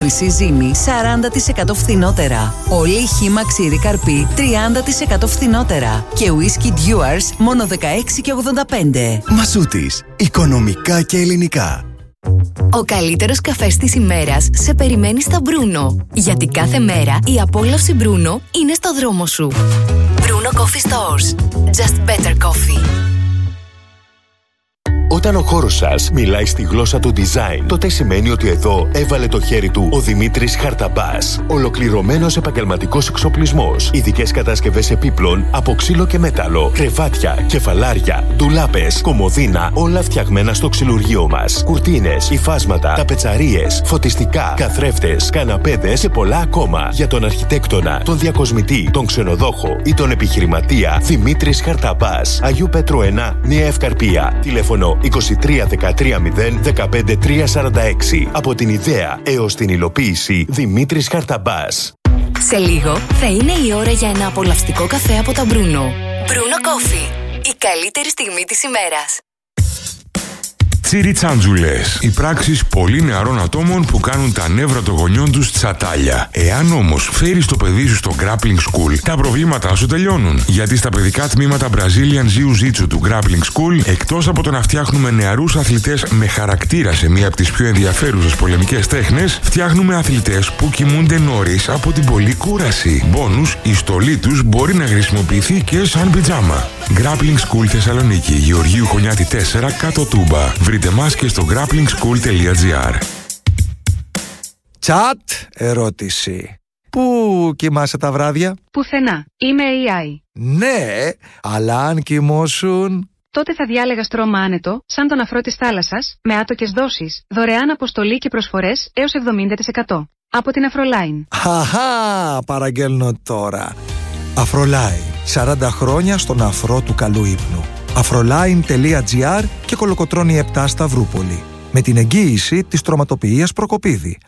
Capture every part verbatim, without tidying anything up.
Κρέμβηση ζύμη σαράντα τοις εκατό φθηνότερα. Όλη η χύμα ξηρή καρπή τριάντα τοις εκατό φθηνότερα. Και ουίσκι Dewar's μόνο δεκαέξι και ογδόντα πέντε. Μασούτης. Οικονομικά και ελληνικά. Ο καλύτερος καφές της ημέρας σε περιμένει στα Μπρούνο. Γιατί κάθε μέρα η απόλαυση Μπρούνο είναι στο δρόμο σου. Bruno Coffee Stores. Just better coffee. Όταν ο χώρος σας μιλάει στη γλώσσα του design, τότε σημαίνει ότι εδώ έβαλε το χέρι του ο Δημήτρης Χαρταμπάς. Ολοκληρωμένος επαγγελματικός εξοπλισμός, ειδικές κατασκευές επίπλων από ξύλο και μέταλλο, κρεβάτια, κεφαλάρια, ντουλάπες, κομοδίνα, όλα φτιαγμένα στο ξυλουργείο μας. Κουρτίνες, υφάσματα, ταπετσαρίες, φωτιστικά, καθρέφτες, καναπέδες και πολλά ακόμα. Για τον αρχιτέκτονα, τον διακοσμητή, τον ξενοδόχο ή τον επιχειρηματία, Δημήτρης Χαρταμπάς. Αγίου Πέτρου ένα, Νέα Ευκαρπία. Τηλέφωνο είκοσι τρία δεκατρία μηδέν δεκαπέντε τρία σαράντα έξι. Από την ιδέα έως την υλοποίηση, Δημήτρης Χαρταμπάς. Σε λίγο θα είναι η ώρα για ένα απολαυστικό καφέ από τα Bruno. Bruno Coffee. Η καλύτερη στιγμή της ημέρας. Τσιριτσάντζουλες. Οι πράξεις πολύ νεαρών ατόμων που κάνουν τα νεύρα των γονιών τους τσατάλια. Εάν όμως φέρεις το παιδί σου στο Grappling School, τα προβλήματά σου τελειώνουν. Γιατί στα παιδικά τμήματα Brazilian Jiu-Jitsu του Grappling School, εκτός από το να φτιάχνουμε νεαρούς αθλητές με χαρακτήρα σε μία από τις πιο ενδιαφέρουσες πολεμικές τέχνες, φτιάχνουμε αθλητές που κοιμούνται νωρίς από την πολλή κούραση. Μπόνους, η στολή τους μπορεί να χρησιμοποιηθεί και σαν πιτζάμα. Grappling School Θεσσαλονίκη, Γεωργίου Χωνιάτη τέσσερα, κάτω Τούμπα. Βρείτε μας και στο grappling school τελεία gr. Τσατ, ερώτηση. Πού κοιμάσαι τα βράδια? Πουθενά. Είμαι έι άι. Ναι, αλλά αν κοιμώσουν... Τότε θα διάλεγα στρώμα άνετο, σαν τον αφρό της θάλασσας, με άτοκες δόσεις, δωρεάν αποστολή και προσφορές έως εβδομήντα τοις εκατό. Από την Αφρολάιν. Χαχά, παραγγέλνω τώρα. Αφρολάιν. σαράντα χρόνια στον αφρό του καλού ύπνου. αφρολάιν τελεία gr και Κολοκοτρώνη επτά Σταυρούπολη. Με την εγγύηση της τροματοποιίας Προκοπίδη.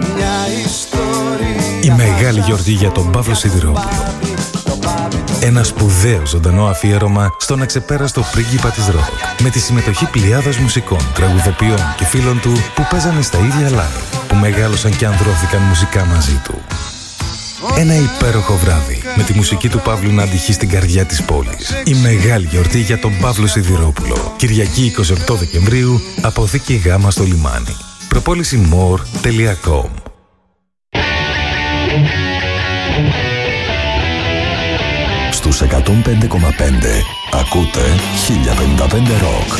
Η μεγάλη γιορτή για τον Παύλο Σιδηρόπουλο. Ένα σπουδαίο ζωντανό αφιέρωμα στον αξεπέραστο πρίγκιπα της ροκ. Με τη συμμετοχή πλειάδας μουσικών, τραγουδοποιών και φίλων του που παίζανε στα ίδια live, που μεγάλωσαν και ανδρώθηκαν μουσικά μαζί του. Ένα υπέροχο βράδυ με τη μουσική του Παύλου να αντυχεί στην καρδιά της πόλης. Η μεγάλη γιορτή για τον Παύλο Σιδηρόπουλο. Κυριακή εικοστή όγδοη Δεκεμβρίου, αποθήκη Γ στο λιμάνι. προπόληση more τελεία com. Στους εκατόν πέντε κόμμα πέντε ακούτε χίλια πενήντα πέντε Rock.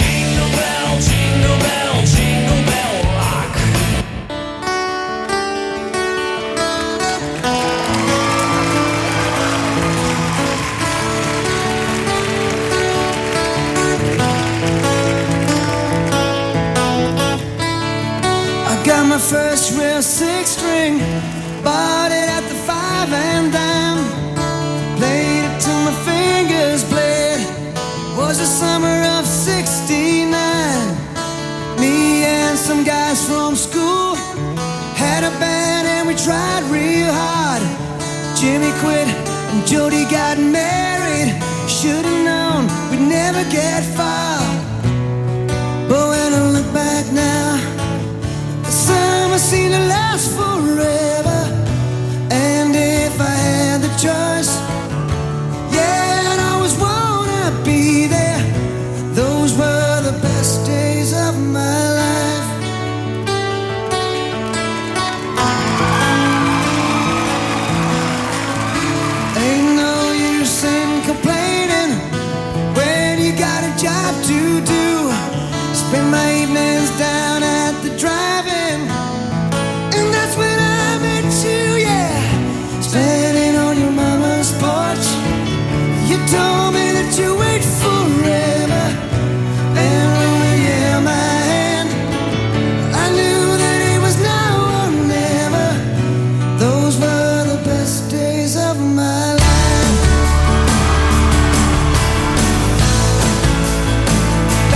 Got my first real six string, bought it at the five and dime. Played it till my fingers bled. Was the summer of sixty-nine. Me and some guys from school had a band and we tried real hard. Jimmy quit and Jody got married. Should've known we'd never get far. But when I look back now, summer seemed to last forever. And if I had the choice, yeah, I'd always wanna be there. Those were the best days of my life. Ain't no use in complaining when you got a job to do. Spend my evenings down at the drive-in, and that's when I met you, yeah. Standing on your mama's porch, you told me that you wait forever. And when you held my hand, I knew that it was now or never. Those were the best days of my life.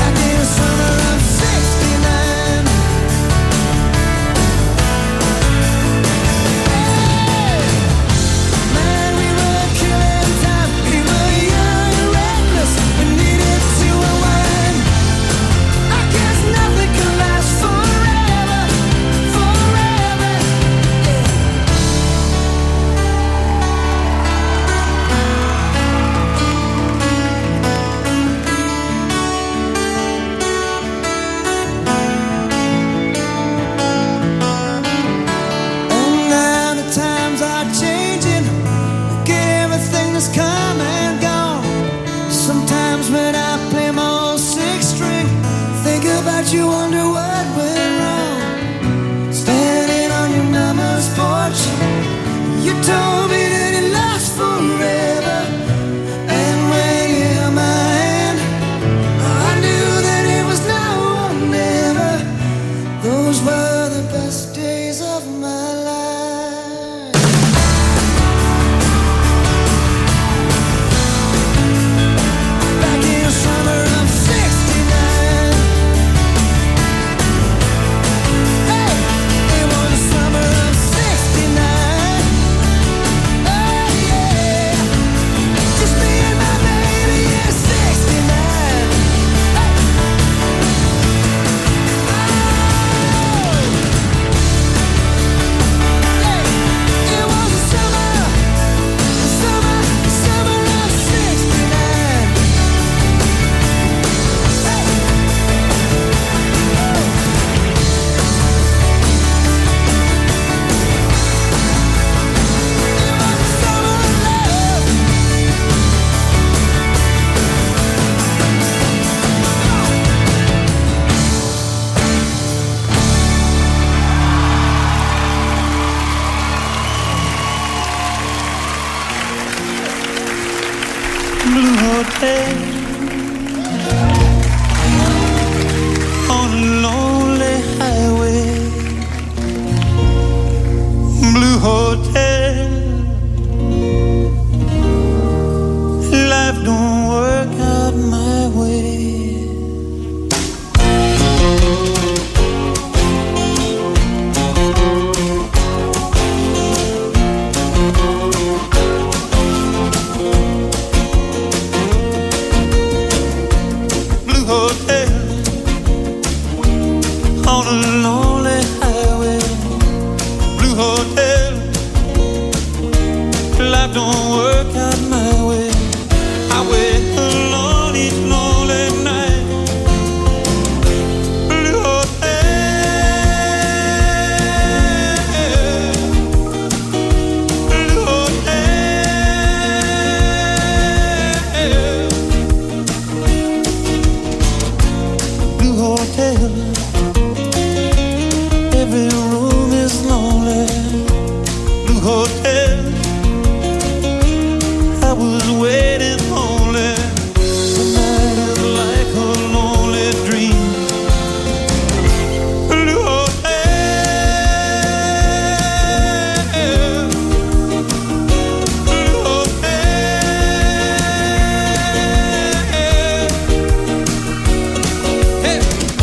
hotel on a lonely highway, blue hotel. Life don't work out my way. Blue hotel on a lonely highway, blue hotel. Life don't work out my way. I wait alone each lonely night. Blue hotel, blue hotel, blue hotel. Every room is lonely. Blue hotel. I was waiting only. The night is like a lonely dream. Blue hotel, blue hotel. Hey.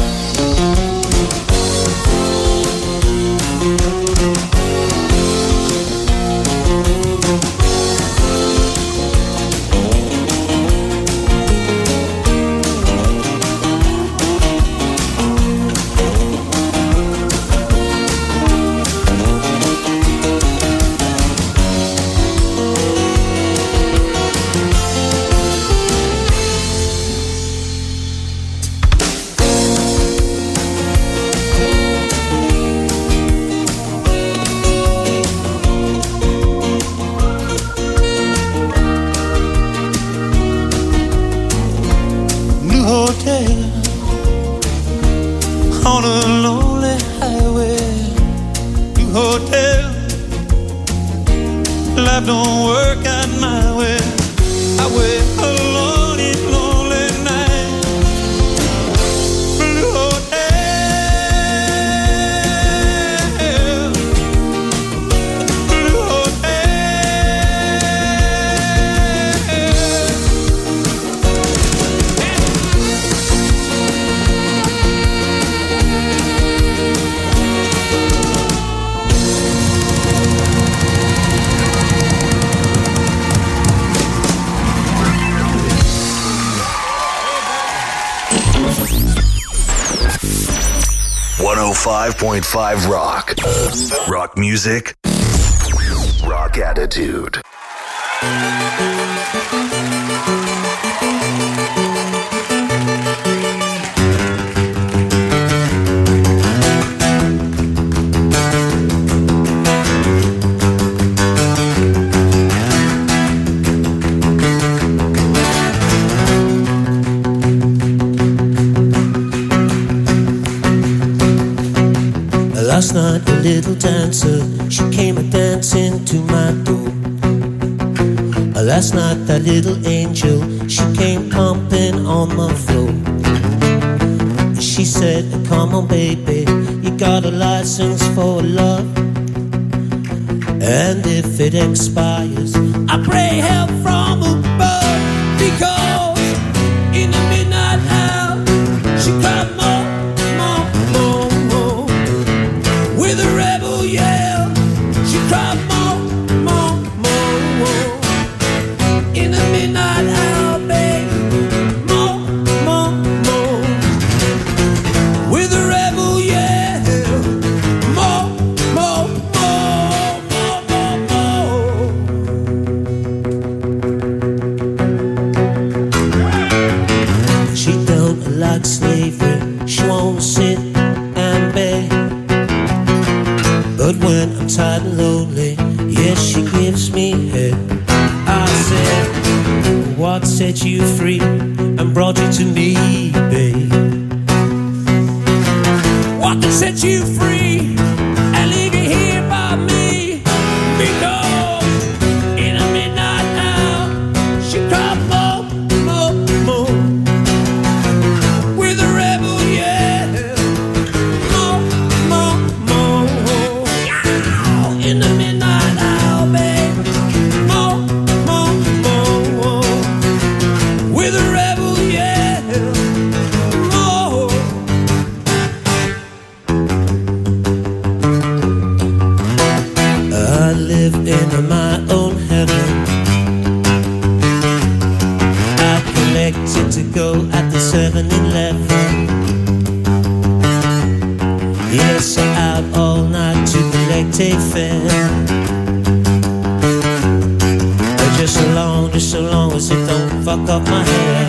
Hotel on a lonely highway, blue hotel. Life don't work out my way. I wait alone each lonely night. Blue hotel, blue one oh five point five Rock. Rock music. Rock attitude. Last night a little dancer, she came a-dancing to my door. Last night that little angel, she came pumping on my floor. She said, come on baby, you got a license for love, and if it expires, I pray help from above. Because in the midnight hour, she cried more, more, more, more. With a rebel yell, she cried more, more, more, more. In the midnight hour, babe, more, more, more. With a rebel yell, more, more, more, more, more, more. She don't like slavery, she won't sit and beg. But when I'm tired and lonely, yes, she gives me head. I said, what set you free and brought you to me, babe? What can set you free and leave you here by me? Because in a midnight hour, she cried more, more, in the midnight hour, babe. More, more, more, more. With a rebel yell. More. I live in my own heaven. I collected to go at the seven eleven. Yes, I'm out all night to collect a fare. But just so long, just so long as it don't fuck up my hair.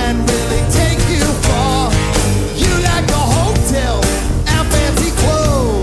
Take you far. You like a hotel and fancy clothes.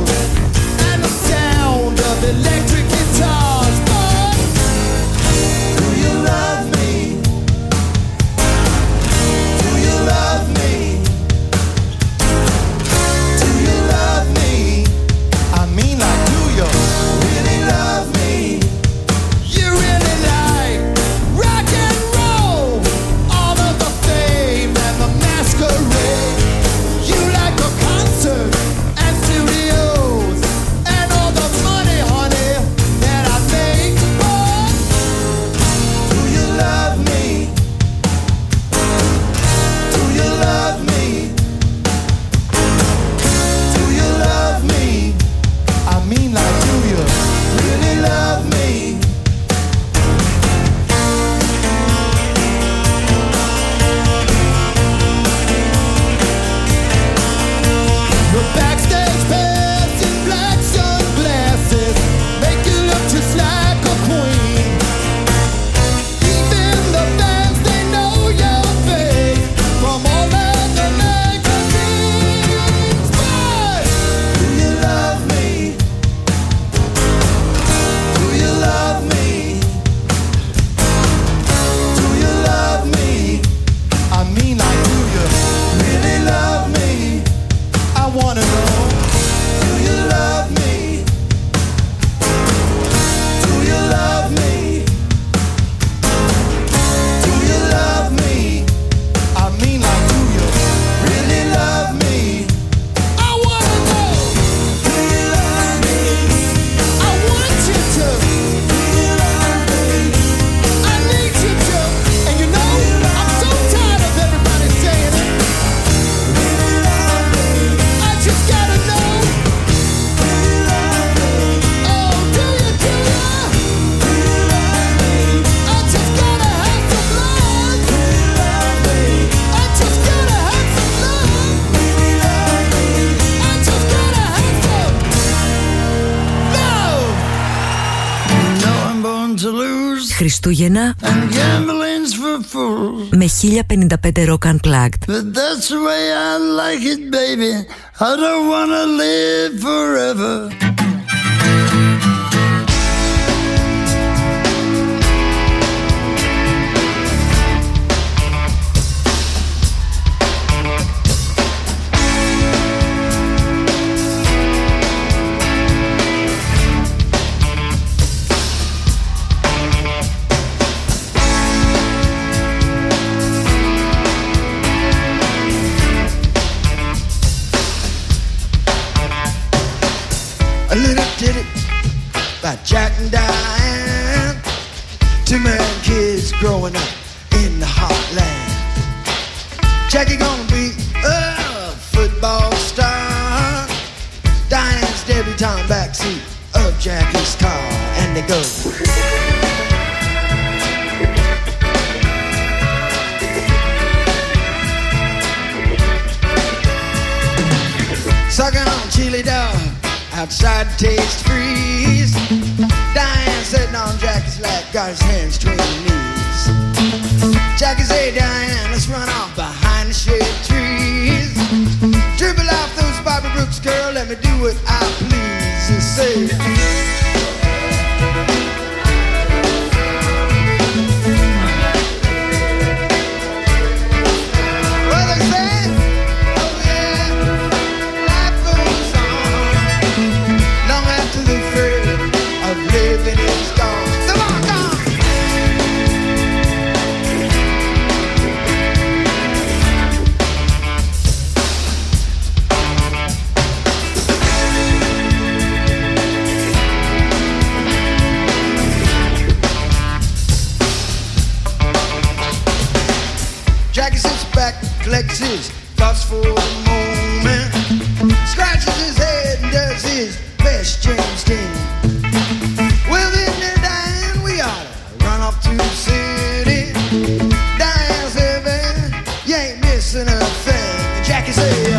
Χριστούγεννα με χίλια πενήντα πέντε Rock Unplugged. But that's the way I like it, baby. I don't wanna live forever. A little ditty by Jack and Diane. Two man kids growing up in the heartland. Jackie gonna be a football star. Diane's debutante backseat of Jackie's car, and they go. Sucking on chili dog outside Taste Freeze. Diane sitting on Jackie's lap, got his hands between his knees. Jackie say, Diane, let's run off behind the shade trees. Dribble off those Bobby Brooks, girl, let me do what I please. And say, well, they say, oh yeah, life goes on long after the thrill of living is gone. Come on, come on. Jackie sits back, collects his thoughts for a moment, scratches his head and does his best James Dean. Well then, there, Diane, we ought to run off to the city. Diane said, baby, you ain't missing a thing. And Jackie said,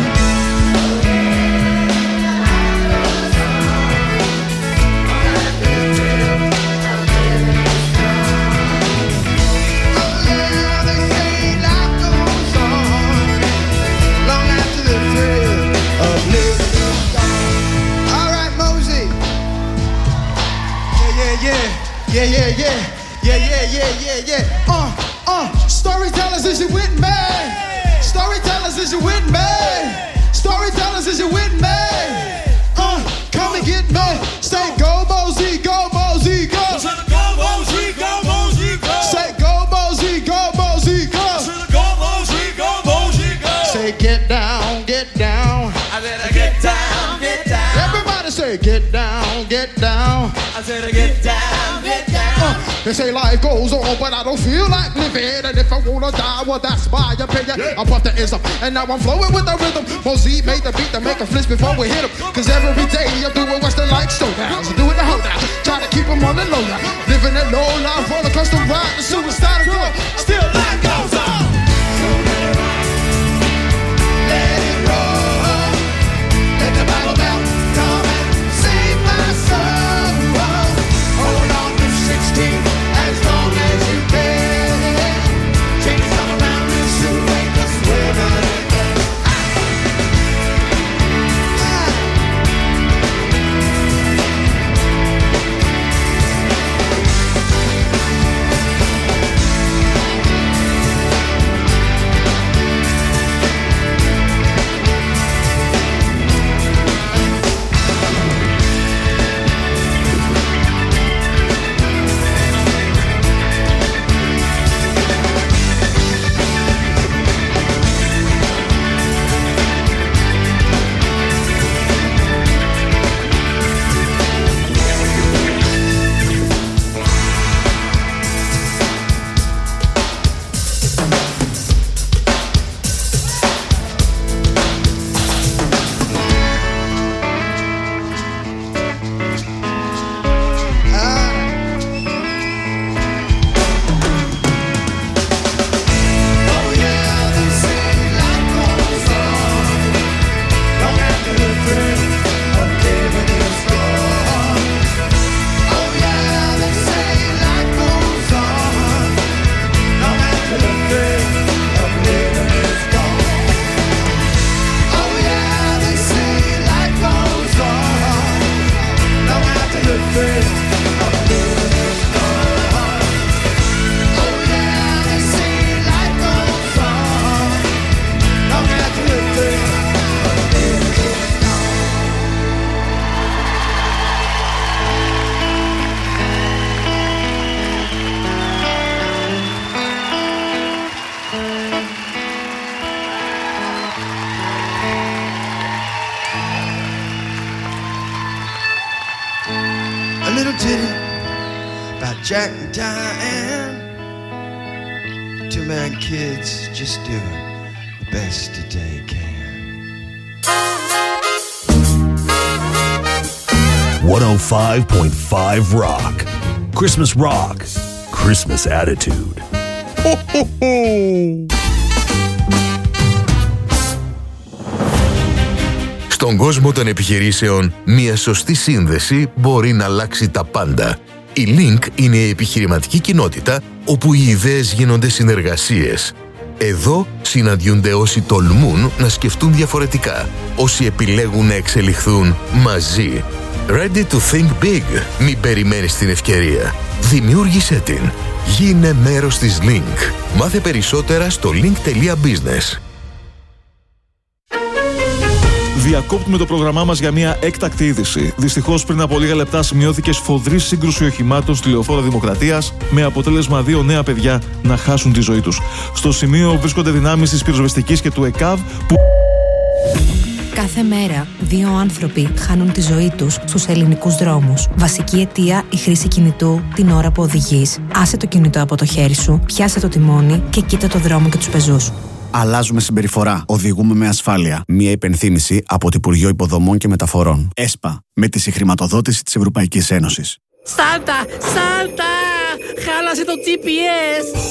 yeah, yeah, yeah, yeah, yeah, yeah, yeah, yeah. Uh, uh, storytellers, is you with me? Storytellers, is you with me? Storytellers, is you with me? Uh, come and get me. Say go, Mosey, go, Mosey, go. Go, Mosey, go, Mosey, go. Say go, Mosey, go, Mosey, go. Go, Mosey, go, Mosey, go. Say get down, get down. I said get down, get down. Everybody say get down, get down. I said get down, get down. Uh, they say life goes on, but I don't feel like living. And if I wanna die, well, that's my opinion. Yeah. I brought the ism, and now I'm flowing with the rhythm. Mosey made the beat to make a flinch before we hit him. Cause every day I'm doing Western like showdowns. I'm doing the hold down, trying to keep them on the low now. Living a low life, roller coaster ride, the suicide girl. Still life goes on. Let it roll. Let the Bible belt come and save my soul. Hold on to sixteen as long as you can. Change come around and soon make us women again. little ditty about Jack and Diane. Two man kids just doing the best that they can. one oh five point five Rock. Christmas Rock. Christmas Attitude. Ho, ho, ho. Στον κόσμο των επιχειρήσεων, μια σωστή σύνδεση μπορεί να αλλάξει τα πάντα. Η Link είναι η επιχειρηματική κοινότητα όπου οι ιδέες γίνονται συνεργασίες. Εδώ συναντιούνται όσοι τολμούν να σκεφτούν διαφορετικά, όσοι επιλέγουν να εξελιχθούν μαζί. Ready to think big. Μην περιμένεις την ευκαιρία. Δημιούργησέ την. Γίνε μέρος της Link. Μάθε περισσότερα στο link τελεία business. Διακόπτουμε το πρόγραμμά μας για μια έκτακτη είδηση. Δυστυχώς, πριν από λίγα λεπτά σημειώθηκε σφοδρή σύγκρουση οχημάτων στη Λεωφόρο Δημοκρατίας, με αποτέλεσμα δύο νέα παιδιά να χάσουν τη ζωή τους. Στο σημείο βρίσκονται δυνάμεις της πυροσβεστικής και του ΕΚΑΒ που... Κάθε μέρα, δύο άνθρωποι χάνουν τη ζωή τους στους ελληνικούς δρόμους. Βασική αιτία, η χρήση κινητού την ώρα που οδηγείς. Άσε το κινητό από το χέρι σου, πιάσε το τιμόνι και κοίτα το δρόμο και τους πεζούς. Αλλάζουμε συμπεριφορά. Οδηγούμε με ασφάλεια. Μία υπενθύμηση από το Υπουργείο Υποδομών και Μεταφορών. ΕΣΠΑ. Με τη συγχρηματοδότηση της Ευρωπαϊκής Ένωσης. Σάλτα! Σάλτα! Χάλασε το τζι πι ες!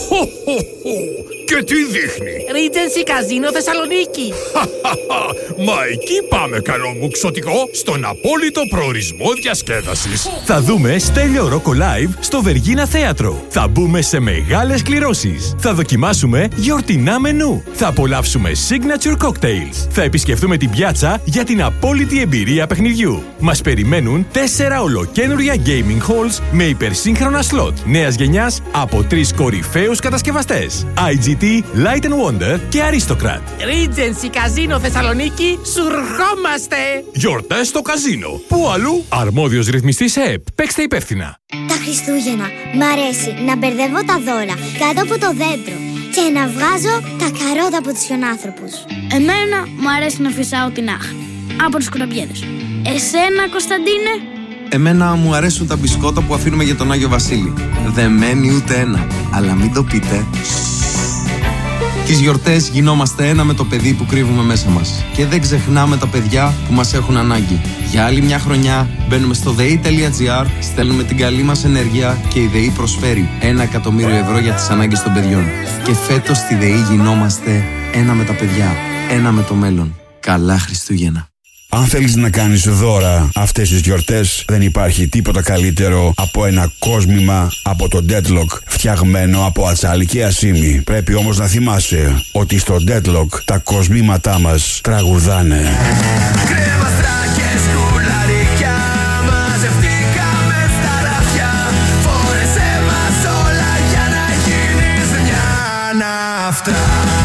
Και τι δείχνει? Regency Casino Θεσσαλονίκη! Μα εκεί πάμε, καλό μου ξωτικό, στον απόλυτο προορισμό διασκέδασης. Θα δούμε Στέλιο Ρόκο Live στο Βεργίνα Θέατρο. Θα μπούμε σε μεγάλες κληρώσεις. Θα δοκιμάσουμε γιορτινά μενού. Θα απολαύσουμε signature cocktails. Θα επισκεφτούμε την πιάτσα για την απόλυτη εμπειρία παιχνιδιού. Μας περιμένουν τέσσερα ολοκένουργια gaming halls με υπερσύγχρονα slot νέας γενιάς από τρεις κορυφαίους κατασκευαστές. άι τζι τι, Light and Wonder και Aristocrat. Regency Casino Θεσσαλονίκη, σου ρχόμαστε! Γιορτές στο καζίνο. Πού αλλού? Αρμόδιος ρυθμιστής ΕΕΠ. Παίξτε υπεύθυνα. Τα Χριστούγεννα μ' αρέσει να μπερδεύω τα δώρα κάτω από το δέντρο και να βγάζω τα καρότα από τους χιονάνθρωπους. Εμένα μου αρέσει να φυσάω την άχνη από τους κουραμπιέδες. Εσένα, Κωνσταντίνε? Εμένα μου αρέσουν τα μπισκότα που αφήνουμε για τον Άγιο Βασίλη. Δεν μένει ούτε ένα, αλλά μην το πείτε. Τις γιορτές γινόμαστε ένα με το παιδί που κρύβουμε μέσα μας. Και δεν ξεχνάμε τα παιδιά που μας έχουν ανάγκη. Για άλλη μια χρονιά μπαίνουμε στο ΔΕΗ τελεία τζι άρ, στέλνουμε την καλή μας ενέργεια και η ΔΕΗ προσφέρει ένα εκατομμύριο ευρώ για τις ανάγκες των παιδιών. Και φέτος στη ΔΕΗ γινόμαστε ένα με τα παιδιά, ένα με το μέλλον. Καλά Χριστούγεννα. Αν θέλεις να κάνεις δώρα αυτές τις γιορτές, δεν υπάρχει τίποτα καλύτερο από ένα κόσμημα από το Deadlock, φτιαγμένο από ατσάλι και ασίμι. Πρέπει όμως να θυμάσαι ότι στο Deadlock τα κοσμήματά μας τραγουδάνε. Κρέμαστρα και σκουλαρίκια, μαζευτήκαμε στα ράφια. Φόρεσέ μας όλα για να γίνεις μια ναυτρά.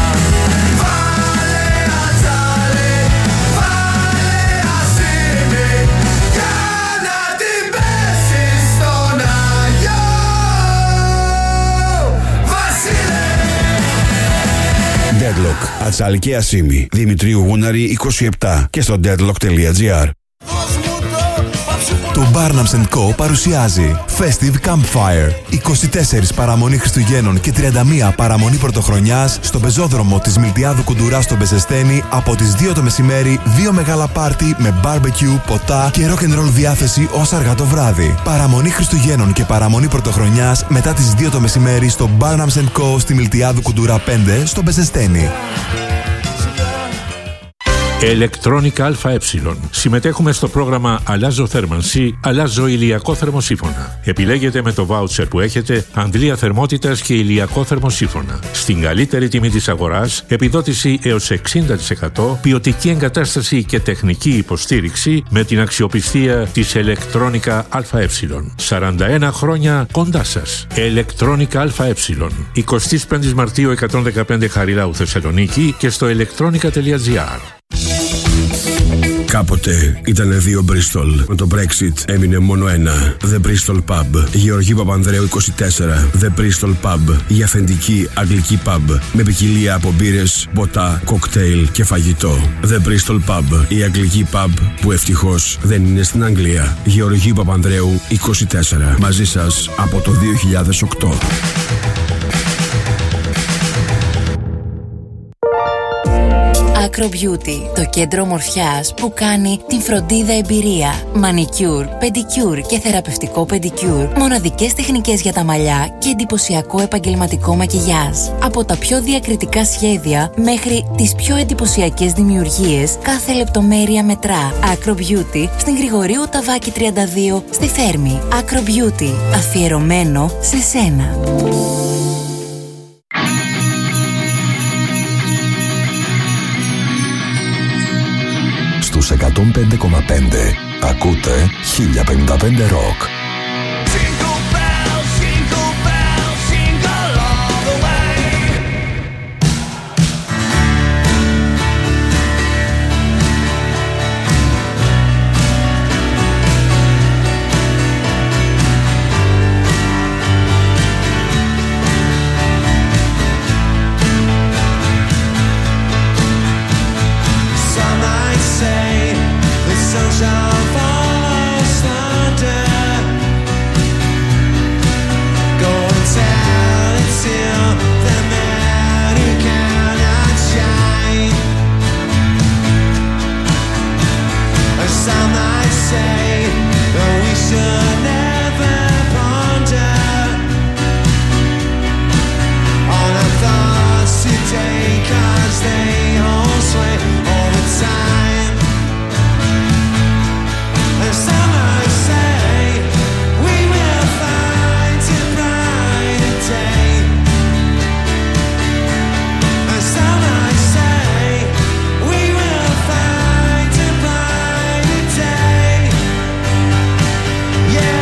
Deadlock, ατσάλι και ασίμι, Δημητρίου Γούναρη είκοσι επτά και στο deadlock τελεία τζι άρ. Το Barnums εντ Co παρουσιάζει Festive Campfire. είκοσι τέσσερις παραμονή Χριστουγέννων και τριάντα μία παραμονή Πρωτοχρονιάς στο πεζόδρομο της Μιλτιάδου Κουντουρά στο Μπεζεστένι από τις δύο το μεσημέρι, δύο μεγάλα πάρτι με barbecue, ποτά και rock and roll διάθεση ως αργά το βράδυ. Παραμονή Χριστουγέννων και παραμονή Πρωτοχρονιάς μετά τις δύο το μεσημέρι στο Barnums εντ Co στη Μιλτιάδου Κουντουρά πέντε στο Μπεζεστένι. Electronica ΑΕ. Συμμετέχουμε στο πρόγραμμα Αλλάζω θέρμανση, αλλάζω ηλιακό θερμοσύφωνα. Επιλέγετε με το βάουτσερ που έχετε αντλία θερμότητας και ηλιακό θερμοσύφωνα. Στην καλύτερη τιμή της αγοράς, επιδότηση έως εξήντα τοις εκατό, ποιοτική εγκατάσταση και τεχνική υποστήριξη με την αξιοπιστία της Electronica ΑΕ. σαράντα ένα χρόνια κοντά σας. Electronica ΑΕ. εικοστή πέμπτη Μαρτίου εκατόν δεκαπέντε Χαριλάου Θεσσαλονίκη και στο electronica τελεία τζι άρ. Κάποτε ήταν δύο Bristol. Με το Brexit έμεινε μόνο ένα. The Bristol Pub. Γεωργίου Παπανδρέου είκοσι τέσσερα. The Bristol Pub. Η αυθεντική αγγλική pub. Με ποικιλία από μπύρες, ποτά, κοκτέιλ και φαγητό. The Bristol Pub. Η αγγλική pub που ευτυχώς δεν είναι στην Αγγλία. Γεωργίου Παπανδρέου είκοσι τέσσερα. Μαζί σας από το δύο χιλιάδες οκτώ. Acro Beauty, το κέντρο ομορφιάς που κάνει την φροντίδα εμπειρία. Μανικιούρ, πεντικιούρ και θεραπευτικό πεντικιούρ. Μοναδικές τεχνικές για τα μαλλιά και εντυπωσιακό επαγγελματικό μακιγιάζ. Από τα πιο διακριτικά σχέδια μέχρι τις πιο εντυπωσιακές δημιουργίες, κάθε λεπτομέρεια μετρά. Acro Beauty στην Γρηγορίου Ταβάκη τριάντα δύο στη Θέρμη. Acro Beauty, αφιερωμένο σε σένα. Στους εκατόν πέντε κόμμα πέντε ακούτε χίλια πενήντα πέντε Rock. Shall follow thunder. Yeah.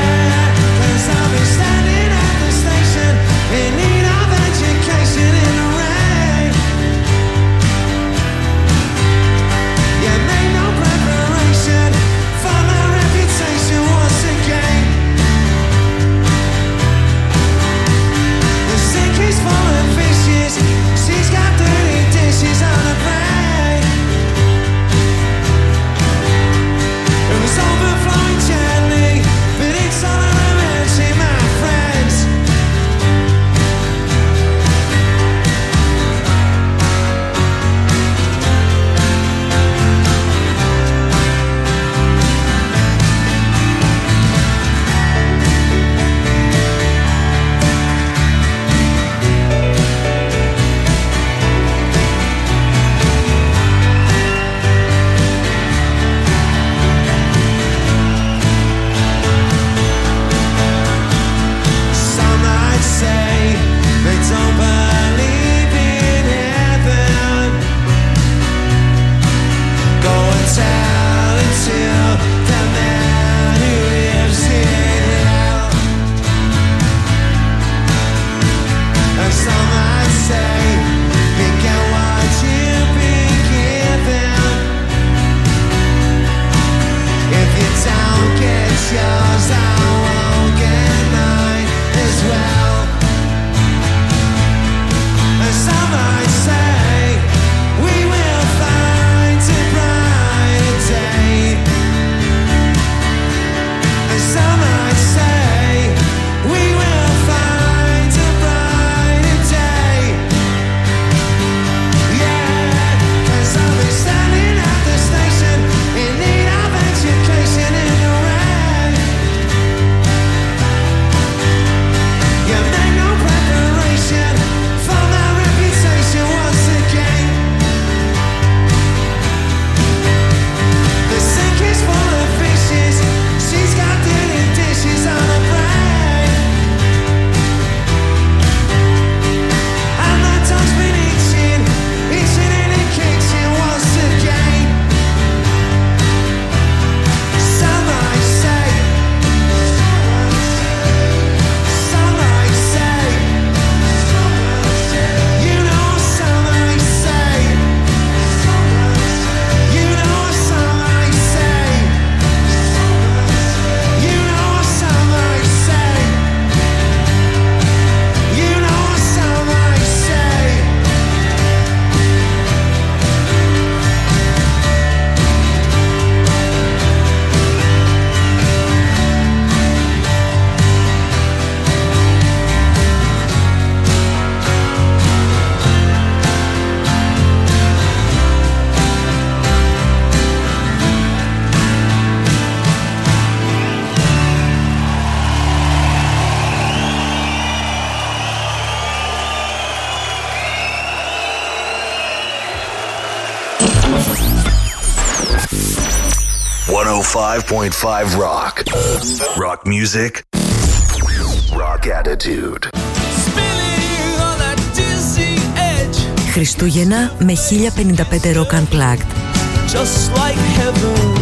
oh five point five Rock. Rock music. Rock attitude. Χριστούγεννα με χίλια πενήντα πέντε Rock Unplugged. Just like heaven.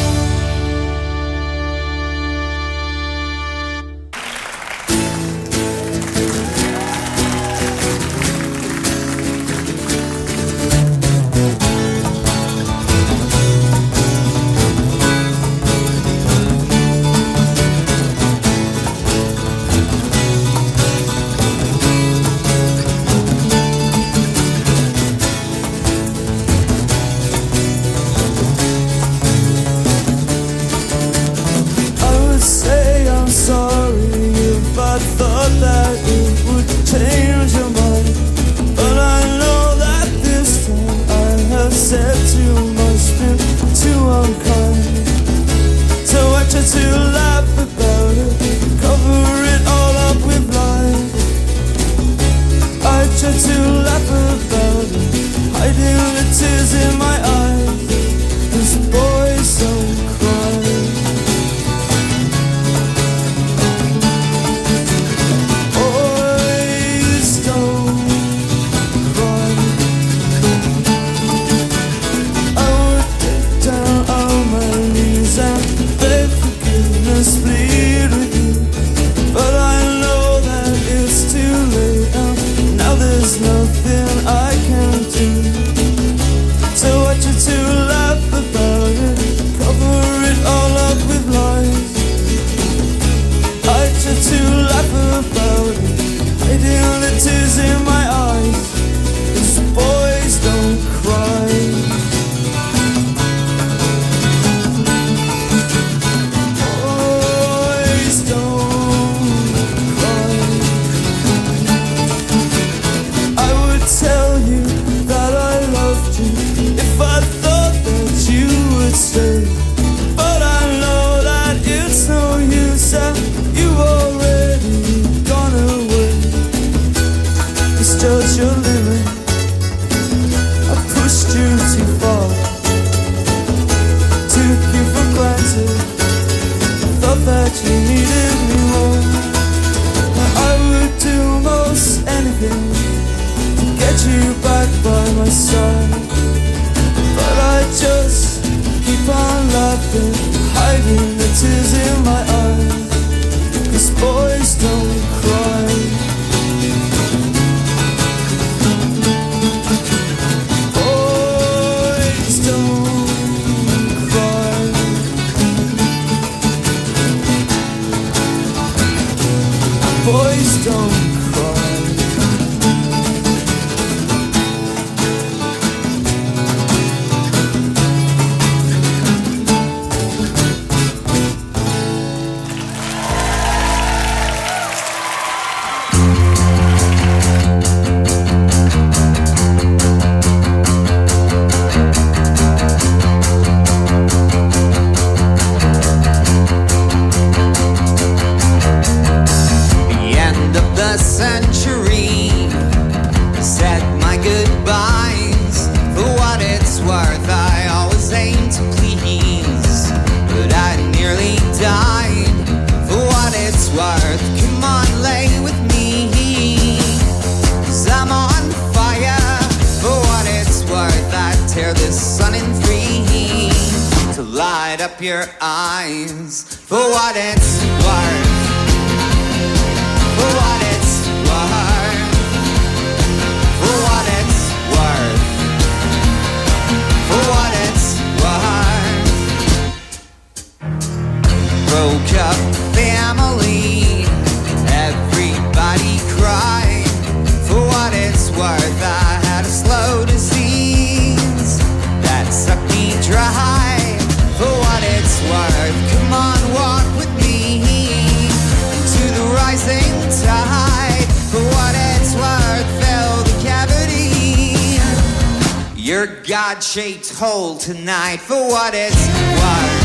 God-shaped hole tonight for what it's worth.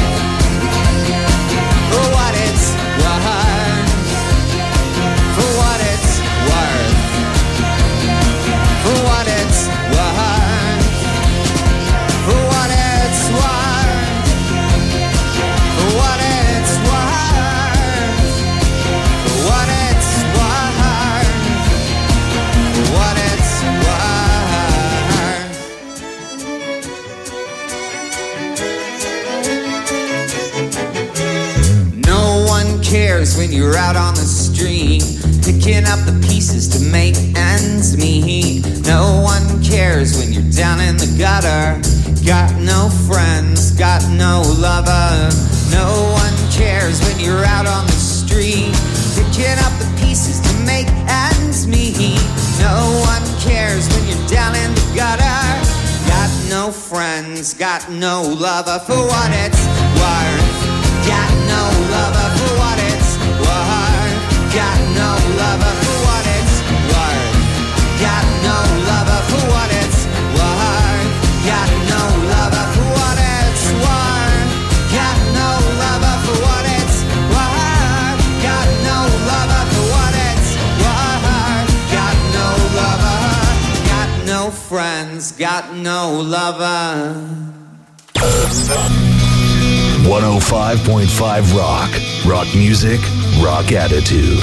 For what it's worth. For what it's worth. For what it's worth. For what it's worth. cares when you're out on the street, picking up the pieces to make ends meet. No one cares when you're down in the gutter, got no friends, got no lover. No one cares when you're out on the street, picking up the pieces to make ends meet. No one cares when you're down in the gutter, got no friends, got no lover. For what it's worth, got no lover. For what it's worth, got no lover. For what it's worth, got no lover. For what it's worth, got no lover. For what it's worth, got no lover. For what it's worth, got no lover. For what it's worth, got no lover. Got no friends, got no lover. one oh five point five Rock. Rock music, rock attitude.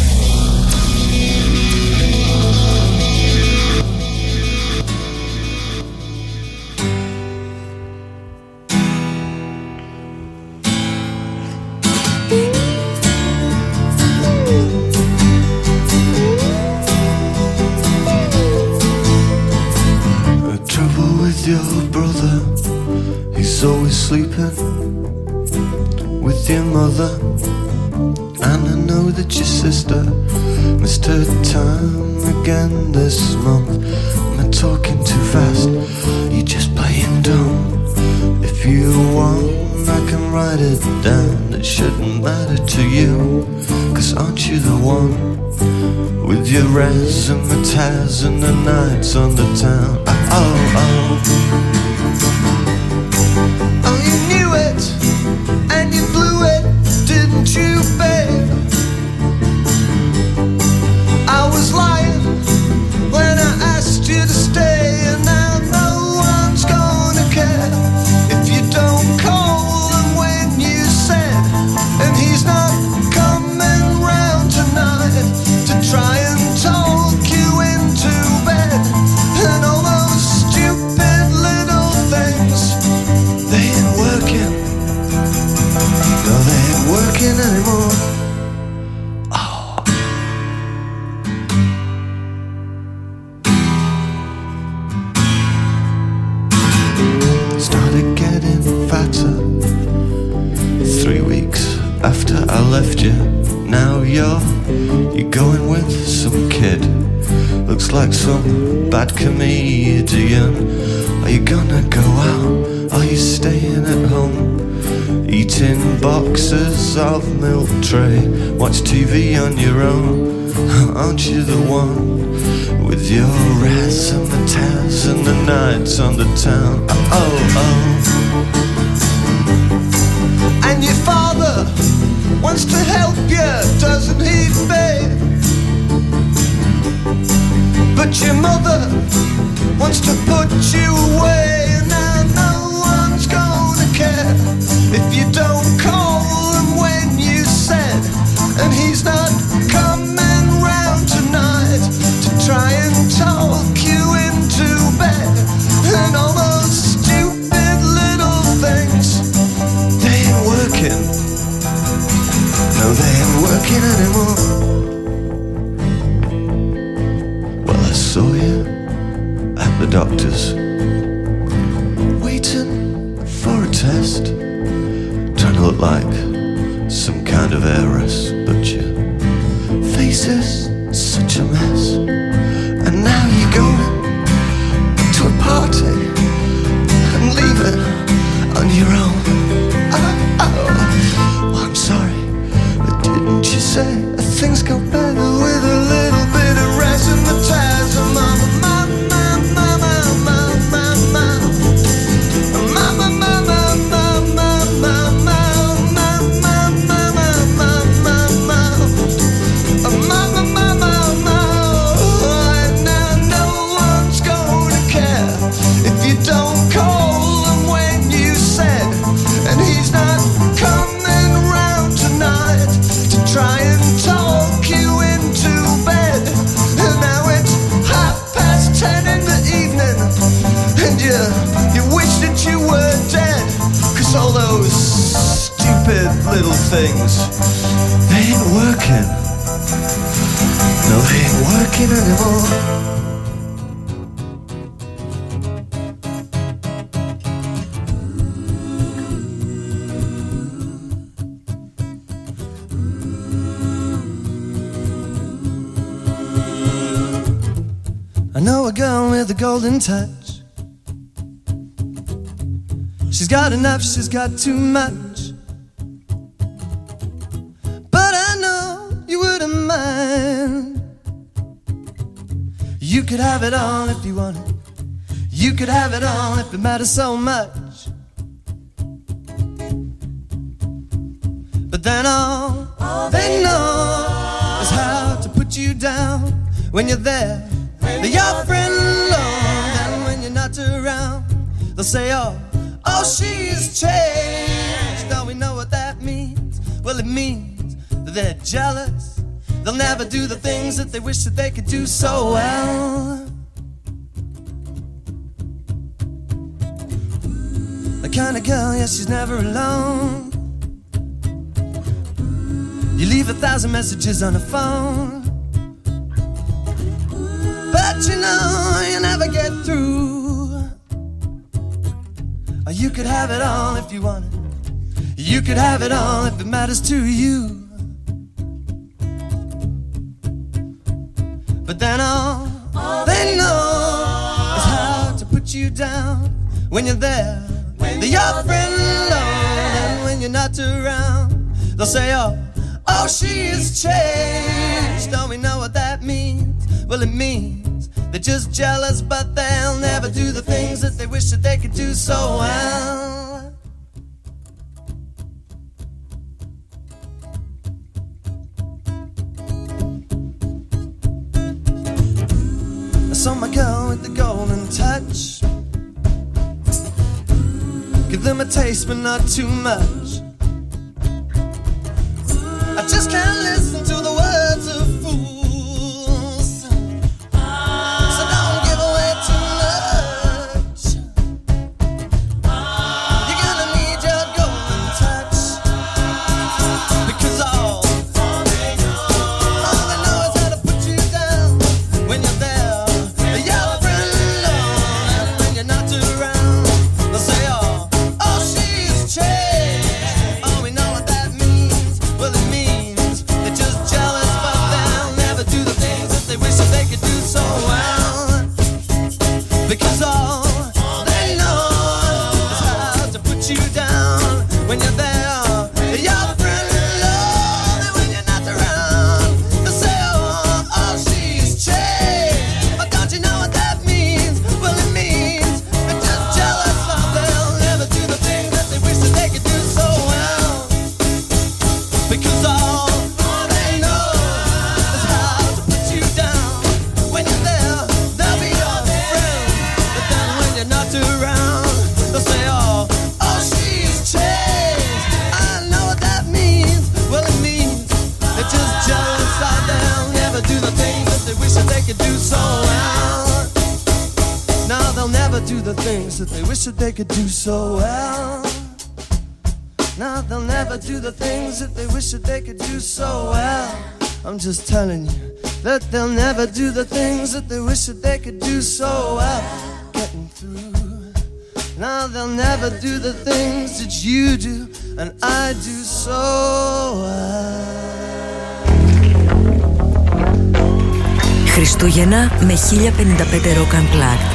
Trouble with your brother, he's always sleeping with your mother. And I know that your sister missed her time again this month. Am I talking too fast? You just playing dumb. If you want, I can write it down. It shouldn't matter to you, cause aren't you the one with your razzmatazz and the nights on the town? Oh, oh, oh, you knew it and you blew it, didn't you, babe? I was lying when I asked you to stay, and now no one's gonna care if you don't call him when you said, and he's not coming round tonight to try and talk you into bed. And all those stupid little things, they ain't working. No, they ain't working anymore. Oh. Started getting fatter three weeks after I left you. Now you're, you're going with some kid, looks like some bad comedian. Are you gonna go out? Are you staying at home? Eating boxes of milk tray, watch T V on your own. Aren't you the one with your razzmatazz and the nights on the town? Oh, oh. And your father wants to help you, doesn't he, babe? But your mother wants to put you away, and now no one's gonna care if you don't call him when you said, and he's not coming round tonight to try and talk you into bed. And all those stupid little things, they ain't working. No, they ain't working anymore. Well, I saw you at the doctor's, waiting for a test, trying to look like some kind of heiress, but your face is such a mess. And now you're going to a party and leave it on your own. Oh, oh. Well, I'm sorry, but didn't you say things go better with a little bit of razzmatazz? Mama, mama, mama, mama, mama, mama, mama, mama, mama, mama, mama, and now no one's gonna care if you don't call him when you said, and he's not coming round tonight to try and talk you in. little things, they ain't working. No, they ain't working anymore. I know a girl with a golden touch. She's got enough, she's got too much. But I know you wouldn't mind. You could have it all if you wanted. You could have it all if it matters so much. But then all, all they know is how to put you down when you're there. They're your friend alone, and when you're not around, they'll say, oh, oh, she's changed. Don't we know what that means? Well, it means that they're jealous. They'll never do the things that they wish that they could do so well. The kind of girl, yeah, she's never alone. You leave a thousand messages on the phone, but you know you never get through. Or you could have it all if you wanted. You could have it all if it matters to you. But then all, all they know is how to put you down when you're there. They're your friend alone, and when you're not around, they'll say, oh, oh, she's changed. Don't we know what that means? Well, it means they're just jealous, but they'll never do the things that they wish that they could do so well. I saw my girl with the golden touch. Give them a taste, but not too much. I just can't listen to the words of fools. So don't give away too much. You're gonna need your golden touch. Because all, all they know, all they know is how to put you down when you're there. They're your friend alone, and when you're not around, they'll say, oh, oh, she's changed. Oh, we know what that means. Well, it means they're just jealous, but they'll never do the things that they wish that they could do so well. Because all, all they know is how to put you down when you're there. They're your friend alone, and when you're not around, they'll say, oh, oh, she's changed. Oh, don't you know what that means? Well, it means they're just jealous, but they'll never do the things that they wish that they could do so well. Because all, all they know is how to put you down when you're there. They'll be your friend, but then when you're not around, they'll say, oh, oh, she's changed. I know what that means. Well, it means they're just jealous, so they'll never do the things that they wish that they could do so well. No, they'll never do the things that they wish that they could do so well. No, they'll never do the things that they wish that they could do so well. I'm just telling you that they'll never do the things that they wish that they could do so well. Getting through. No, they'll never do the things that you do and I do so well. Χριστούγεννα με χίλια πενήντα πέντε Rock Unplugged.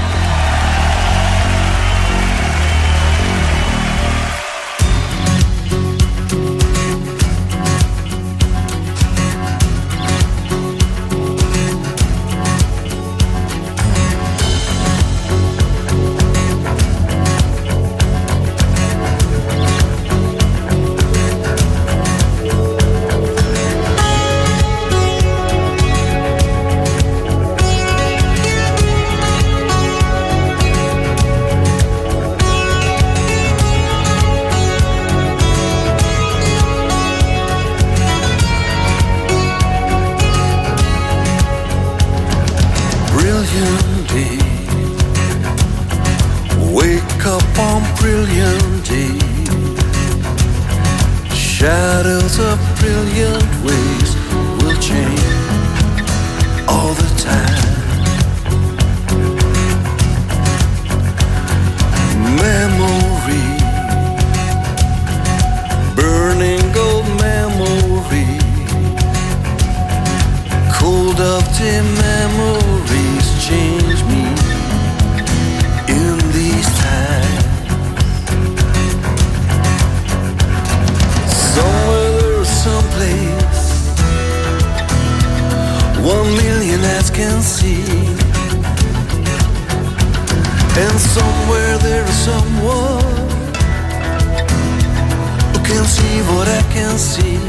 Shadows of brilliant ways will change all the time. Memory, burning gold memory, cold of dim memories change me in these times. Somewhere there's someplace one million eyes can see, and somewhere there's someone who can see what I can see.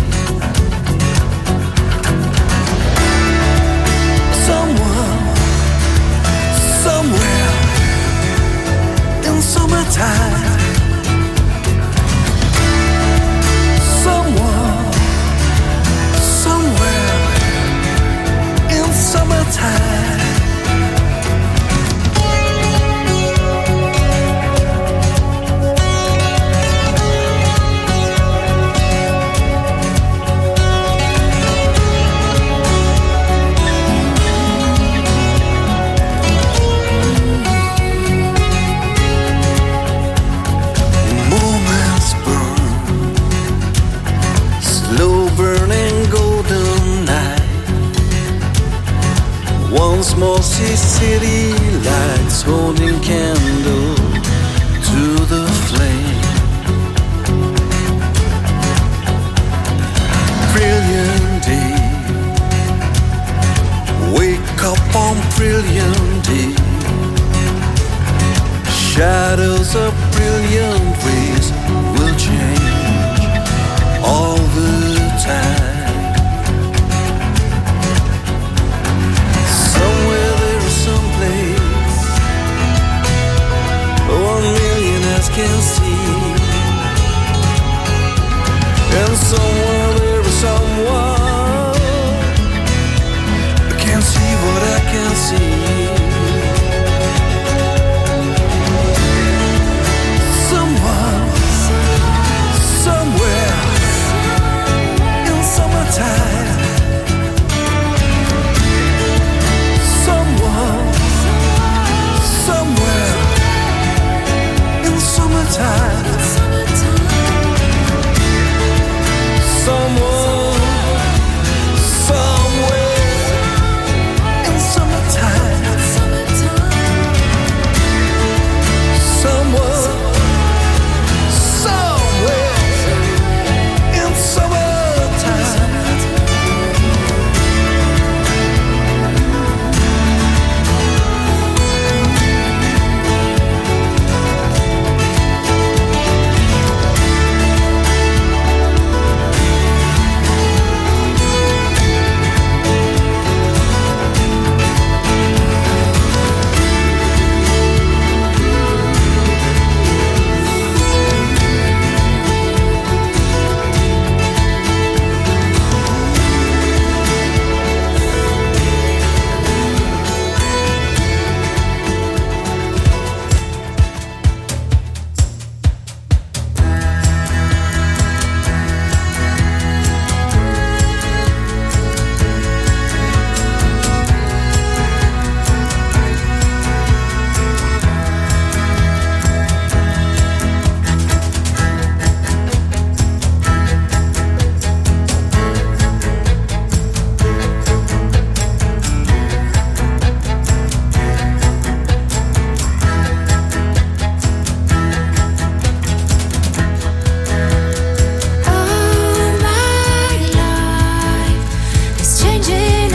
Someone, somewhere in summertime. Someone, somewhere in summertime. Small city lights holding candle to the flame. Brilliant day, wake up on brilliant day. Shadows of brilliant ways will change all the time. Can see, and somewhere there is someone who can see what I can see. Someone, somewhere in summertime. Someone, somewhere in summertime. Someone